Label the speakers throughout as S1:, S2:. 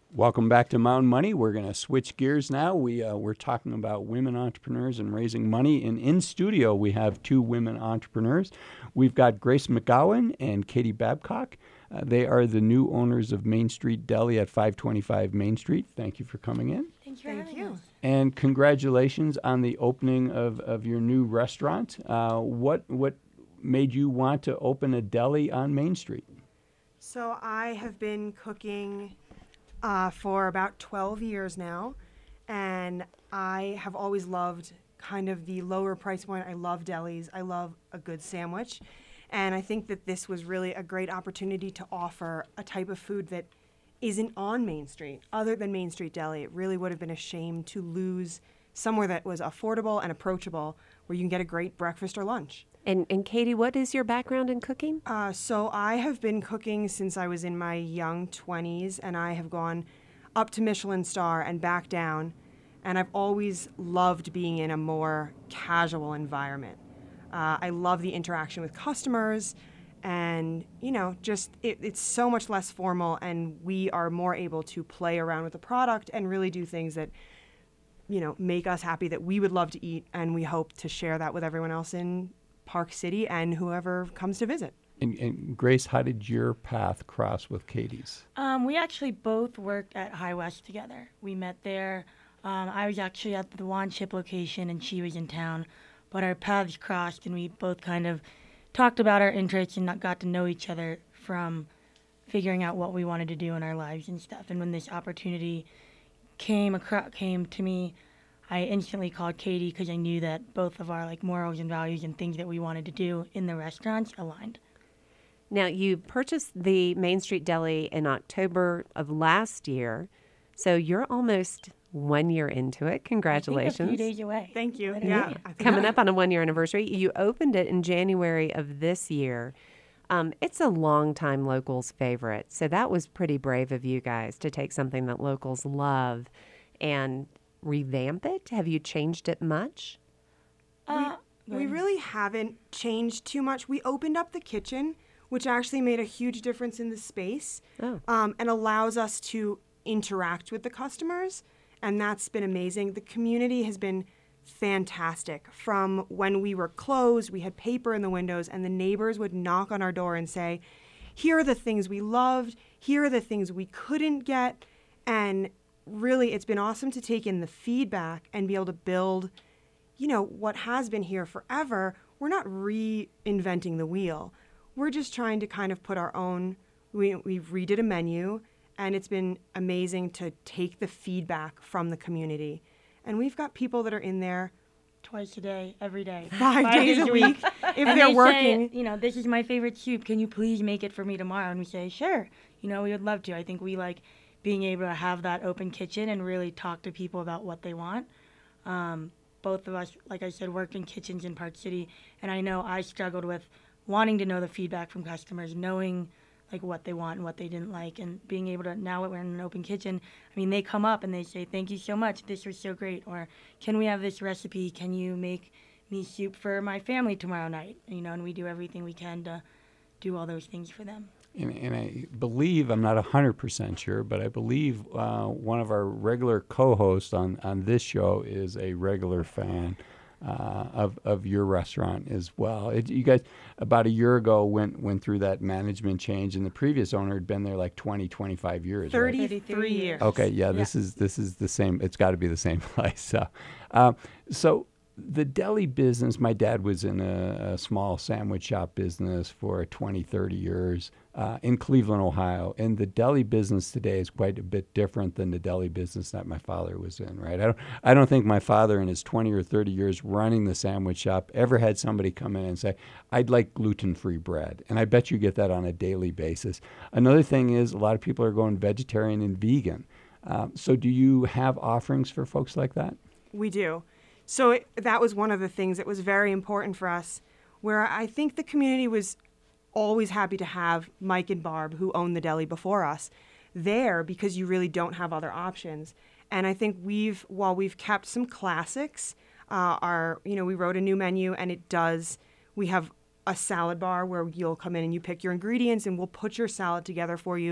S1: Welcome back to Mountain Money. We're going to switch gears now. We're talking about women entrepreneurs and raising money. And in studio, we have two women entrepreneurs. We've got Grace McGowan and Katie Babcock. They are the new owners of Main Street Deli at 525 Main Street. Thank you for coming in.
S2: Thank you.
S1: And congratulations on the opening of your new restaurant. What made you want to open a deli on Main Street?
S3: So I have been cooking for about 12 years now, and I have always loved kind of the lower price point. I love delis. I love a good sandwich, and I think that this was really a great opportunity to offer a type of food that isn't on Main Street, other than Main Street Deli. It really would have been a shame to lose somewhere that was affordable and approachable, where you can get a great breakfast or lunch.
S4: And Katie, what is your background in cooking?
S3: So I have been cooking since I was in my young 20s, and I have gone up to Michelin star and back down, and I've always loved being in a more casual environment. I love the interaction with customers, and just it's so much less formal, and we are more able to play around with the product and really do things that make us happy, that we would love to eat, and we hope to share that with everyone else in Park City and whoever comes to visit.
S1: And Grace, how did your path cross with Katie's?
S2: We actually both worked at High West together. We met there. I was actually at the Juan Chip location and she was in town, but our paths crossed and we both kind of talked about our interests and got to know each other from figuring out what we wanted to do in our lives and stuff. And when this opportunity came to me, I instantly called Katie because I knew that both of our morals and values and things that we wanted to do in the restaurants aligned.
S4: Now, you purchased the Main Street Deli in October of last year, so you're almost 1 year into it. Congratulations.
S2: I think a few days away.
S3: Thank you.
S2: Yeah.
S4: Coming up on a 1 year anniversary. You opened it in January of this year. It's a longtime locals favorite, so that was pretty brave of you guys to take something that locals love and revamp it. Have you changed it much?
S3: We really haven't changed too much. We opened up the kitchen, which actually made a huge difference in the space, and allows us to interact with the customers, and that's been amazing. The community has been fantastic. From when we were closed, we had paper in the windows, and the neighbors would knock on our door and say, here are the things we loved, here are the things we couldn't get, and really, it's been awesome to take in the feedback and be able to build, what has been here forever. We're not reinventing the wheel. We're just trying to kind of put our own, we've redid a menu, and it's been amazing to take the feedback from the community. And we've got people that are in there
S2: twice a day, every day.
S3: 5 days a week, if
S2: and
S3: they're
S2: they
S3: working.
S2: Say, this is my favorite soup. Can you please make it for me tomorrow? And we say, sure. We would love to. I think we like being able to have that open kitchen and really talk to people about what they want. Both of us, like I said, worked in kitchens in Park City, and I know I struggled with wanting to know the feedback from customers, knowing what they want and what they didn't like, and being able to, now that we're in an open kitchen, they come up and they say, thank you so much, this was so great, or can we have this recipe, can you make me soup for my family tomorrow night, and we do everything we can to do all those things for them.
S1: And I believe, I'm not 100% sure, but I believe one of our regular co-hosts on this show is a regular fan of your restaurant as well. You guys, about a year ago, went through that management change, and the previous owner had been there 25 years.
S3: 33 years.
S1: Okay, yeah, this is the same. It's got to be the same place. So the deli business, my dad was in a small sandwich shop business for 20, 30 years in Cleveland, Ohio. And the deli business today is quite a bit different than the deli business that my father was in, right? I don't think my father in his 20 or 30 years running the sandwich shop ever had somebody come in and say, I'd like gluten-free bread. And I bet you get that on a daily basis. Another thing is a lot of people are going vegetarian and vegan. So do you have offerings for folks like that?
S3: We do. So that was one of the things that was very important for us, where I think the community was always happy to have Mike and Barb, who owned the deli before us, there because you really don't have other options. And I think while we've kept some classics, we wrote a new menu, and we have a salad bar where you'll come in and you pick your ingredients and we'll put your salad together for you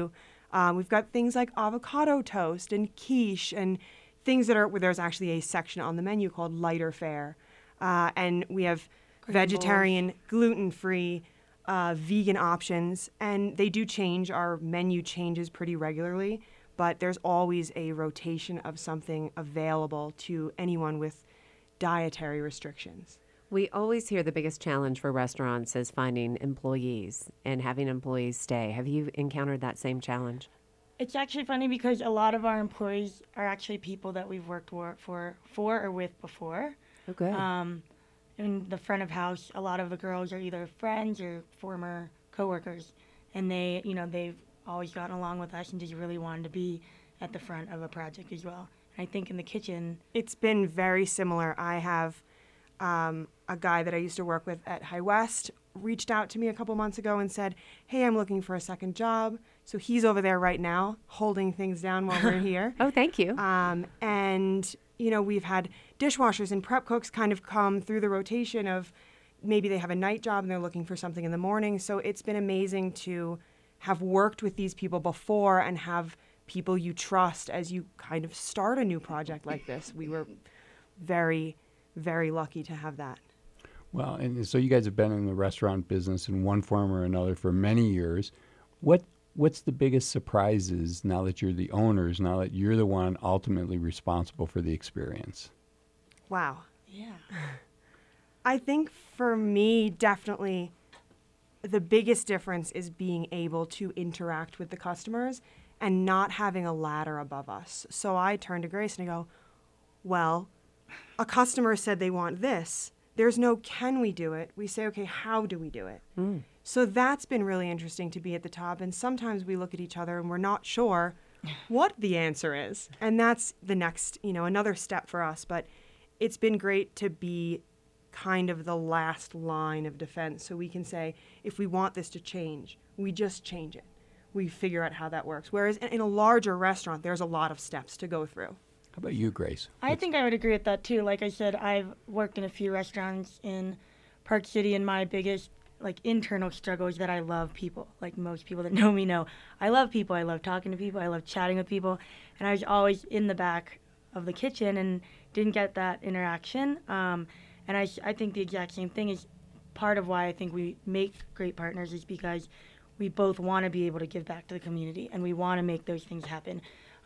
S3: We've got things like avocado toast and quiche and things that are, where there's actually a section on the menu called lighter fare. And we have vegetarian, gluten-free, vegan options. And they do change. Our menu changes pretty regularly, but there's always a rotation of something available to anyone with dietary restrictions.
S4: We always hear the biggest challenge for restaurants is finding employees and having employees stay. Have you encountered that same challenge?
S2: It's actually funny because a lot of our employees are actually people that we've worked for or with before.
S4: Okay.
S2: In the front of house, a lot of the girls are either friends or former coworkers, and they've always gotten along with us and just really wanted to be at the front of a project as well. And I think in the kitchen,
S3: it's been very similar. I have a guy that I used to work with at High West reached out to me a couple months ago and said, hey, I'm looking for a second job. So he's over there right now holding things down while we're here.
S4: Oh, thank you.
S3: And, we've had dishwashers and prep cooks kind of come through the rotation of maybe they have a night job and they're looking for something in the morning. So it's been amazing to have worked with these people before and have people you trust as you kind of start a new project like this. We were very, very lucky to have that.
S1: Well, and so you guys have been in the restaurant business in one form or another for many years. What's the biggest surprises now that you're the owners, now that you're the one ultimately responsible for the experience?
S3: Wow.
S2: yeah.
S3: I think for me, definitely the biggest difference is being able to interact with the customers and not having a ladder above us. So I turn to Grace and I go, well, a customer said they want this. There's no can we do it. We say, okay, how do we do it? So that's been really interesting to be at the top. And sometimes we look at each other and we're not sure what the answer is. And that's the next, another step for us. But it's been great to be kind of the last line of defense. So we can say, if we want this to change, we just change it. We figure out how that works. Whereas in a larger restaurant, there's a lot of steps to go through.
S1: How about you, Grace?
S2: I think I would agree with that too. Like I said, I've worked in a few restaurants in Park City, and my biggest internal struggle is that I love people. Like most people that know me know, I love people. I love talking to people. I love chatting with people. And I was always in the back of the kitchen and didn't get that interaction. And I think the exact same thing is part of why I think we make great partners is because we both want to be able to give back to the community and we want to make those things happen.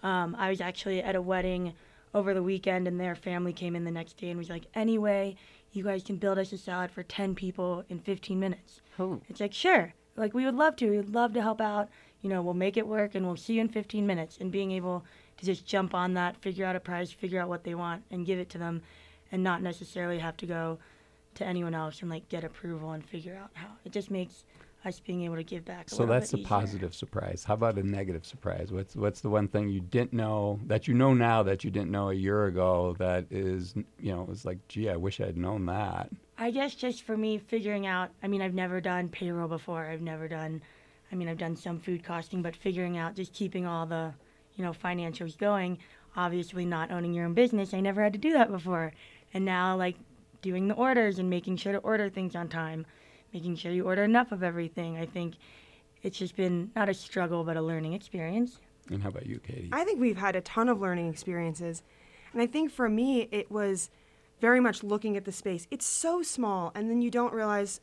S2: I was actually at a wedding over the weekend and their family came in the next day and was like, anyway, you guys can build us a salad for 10 people in 15 minutes.
S4: Oh.
S2: It's like, sure. Like, we would love to. We would love to help out. We'll make it work and we'll see you in 15 minutes. And being able to just jump on that, figure out a price, figure out what they want and give it to them and not necessarily have to go to anyone else and get approval and figure out how. It just makes us being able to give back a
S1: So
S2: little
S1: that's
S2: bit
S1: a
S2: easier.
S1: positive surprise. How about a negative surprise? What's the one thing you didn't know that you know now that you didn't know a year ago that is, it's like, gee, I wish I'd known that.
S2: I guess just for me figuring out, I've never done payroll before. I've done some food costing, but figuring out just keeping all the, financials going, obviously not owning your own business, I never had to do that before. And now doing the orders and making sure to order things on time, making sure you order enough of everything. I think it's just been not a struggle, but a learning experience.
S1: And how about you, Katie?
S3: I think we've had a ton of learning experiences. And I think for me, it was very much looking at the space. It's so small, and then you don't realize,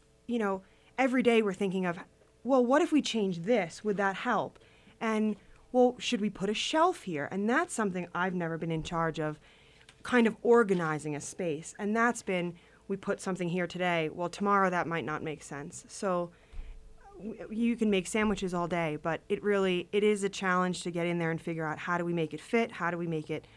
S3: every day we're thinking of, well, what if we change this? Would that help? And, well, should we put a shelf here? And that's something I've never been in charge of, kind of organizing a space. And that's been, we put something here today. Well, tomorrow that might not make sense. So you can make sandwiches all day, but it is a challenge to get in there and figure out how do we make it fit? How do we make it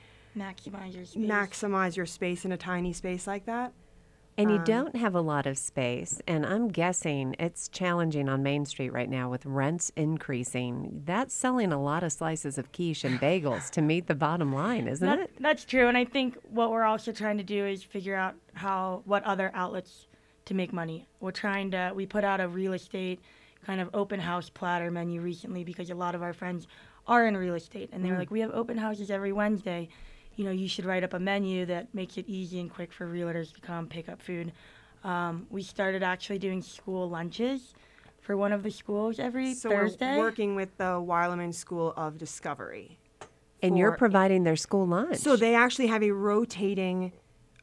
S2: Maximize
S3: your space in a tiny space like that?
S4: And you don't have a lot of space, and I'm guessing it's challenging on Main Street right now with rents increasing. That's selling a lot of slices of quiche and bagels to meet the bottom line, isn't it?
S2: That's true, and I think what we're also trying to do is figure out what other outlets to make money. We put out a real estate kind of open house platter menu recently because a lot of our friends are in real estate, and they were like, we have open houses every Wednesday. You should write up a menu that makes it easy and quick for realtors to come pick up food. We started actually doing school lunches for one of the schools every
S3: So
S2: Thursday.
S3: we're working with the Weilerman School of Discovery.
S4: And you're
S3: for-
S4: providing their school lunch.
S3: So they actually have a rotating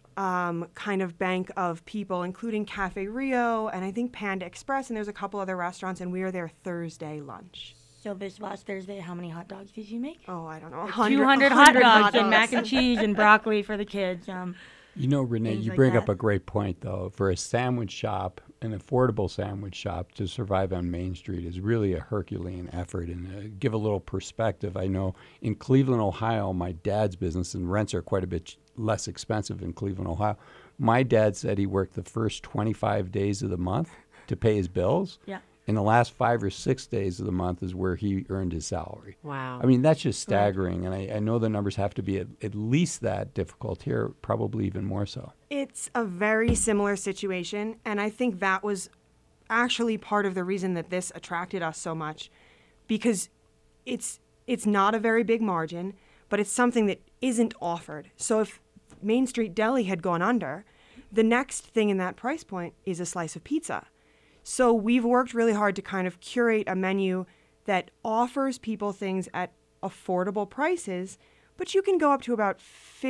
S3: kind of bank of people, including Cafe Rio and I think Panda Express, and there's a couple other restaurants, and we are their Thursday lunch.
S2: So this last Thursday, how many hot dogs did you make?
S3: Oh, I don't know.
S2: 200 hot dogs and mac and cheese and broccoli for the kids.
S1: You know, Renee,
S2: Things
S1: you
S2: like
S1: bring
S2: that.
S1: up a great point, though. For a sandwich shop, an affordable sandwich shop to survive on Main Street is really a Herculean effort. And give a little perspective, I know in Cleveland, Ohio, my dad's business, and rents are quite a bit less expensive in Cleveland, Ohio. My dad said he worked the first 25 days of the month to pay his bills.
S2: Yeah.
S1: And the last 5 or 6 days of the month is where he earned his salary.
S4: Wow.
S1: I mean, that's just staggering. And I know the numbers have to be at least that difficult here, probably even more so.
S3: It's a very similar situation, and I think that was actually part of the reason that this attracted us so much, because it's not a very big margin, but it's something that isn't offered. So if Main Street Deli had gone under, the next thing in that price point is a slice of pizza. So we've worked really hard to kind of curate a menu that offers people things at affordable prices, but you can go up to about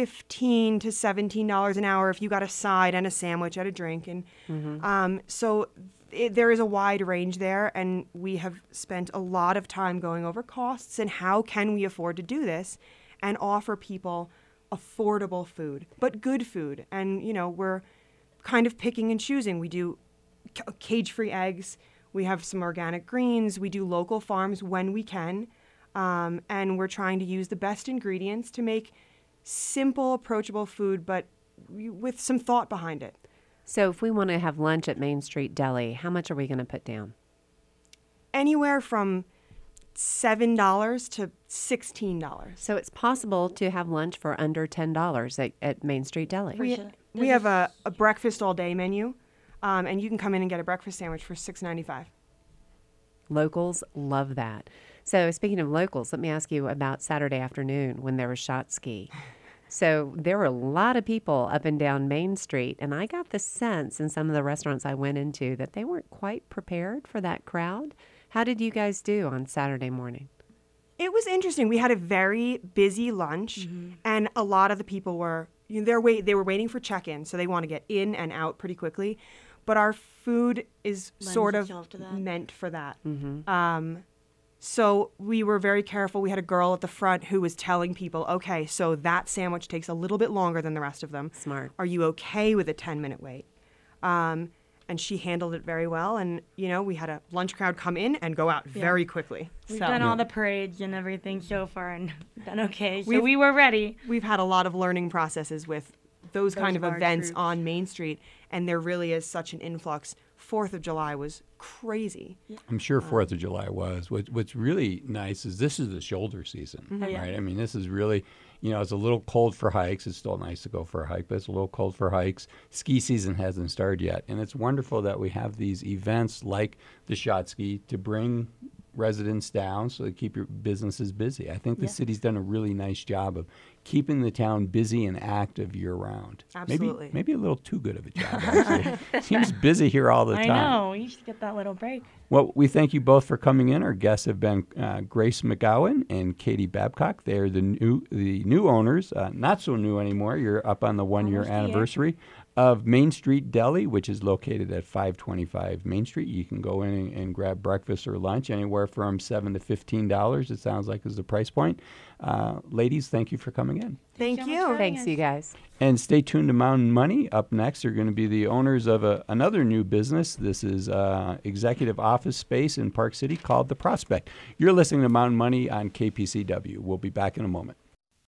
S3: $15 to $17 an hour if you got a side and a sandwich and a drink. And so there is a wide range there, and we have spent a lot of time going over costs and how can we afford to do this and offer people affordable food, but good food. And, you know, we're kind of picking and choosing. We do cage-free eggs. We have some organic greens. We do local farms when we can. And we're trying to use the best ingredients to make simple, approachable food, but with some thought behind it.
S4: So if we want to have lunch at Main Street Deli, how much are we going to put down?
S3: Anywhere from $7 to $16.
S4: So it's possible to have lunch for under $10 at Main Street Deli.
S3: We have a breakfast all day menu, and you can come in and get a breakfast sandwich for $6.95.
S4: Locals love that. So speaking of locals, let me ask you about Saturday afternoon when there was shot ski. So there were a lot of people up and down Main Street, and I got the sense in some of the restaurants I went into that they weren't quite prepared for that crowd. How did you guys do on Saturday morning?
S3: It was interesting. We had a very busy lunch, and a lot of the people were, you know, they were waiting for check-in, so they want to get in and out pretty quickly. But our food is
S2: Lends
S3: sort of
S2: itself to that.
S3: meant for that. So we were very careful. We had a girl at the front who was telling people, okay, so that sandwich takes a little bit longer than the rest of them.
S4: Smart.
S3: Are you okay with a 10-minute wait? And she handled it very well. And, you know, we had a lunch crowd come in and go out very quickly.
S2: We've
S3: So
S2: done all the parades and everything so far and done okay. So
S3: We've-
S2: we were ready.
S3: we've had a lot of learning processes with those kind of
S2: large
S3: events
S2: groups.
S3: on Main Street, and there really is such an influx. 4th of July was crazy.
S1: I'm sure 4th of July was. What's really nice is this is the shoulder season, right? I mean, this is really, you know, it's a little cold for hikes. It's still nice to go for a hike, but it's a little cold for hikes. Ski season hasn't started yet. And it's wonderful that we have these events like the Shot Ski to bring residents down so they keep your businesses busy. I think the city's done a really nice job of keeping the town busy and active year-round.
S3: Absolutely.
S1: Maybe a little too good of a job, actually. Seems busy here all the
S2: I
S1: time.
S2: know. You should get that little break.
S1: Well, we thank you both for coming in. Our guests have been Grace McGowan and Katie Babcock. They are the new owners, not so new anymore. You're up on the one-year
S2: Almost a year.
S1: anniversary of Main Street Deli, which is located at 525 Main Street. You can go in and grab breakfast or lunch anywhere from $7 to $15. It sounds like is the price point. Ladies, thank you for coming in.
S3: Thank
S2: so much
S3: you.
S2: for
S4: Thanks, you guys.
S1: And stay tuned to Mountain Money. Up next are going to be the owners of another new business. This is executive office space in Park City called The Prospect. You're listening to Mountain Money on KPCW. We'll be back in a moment.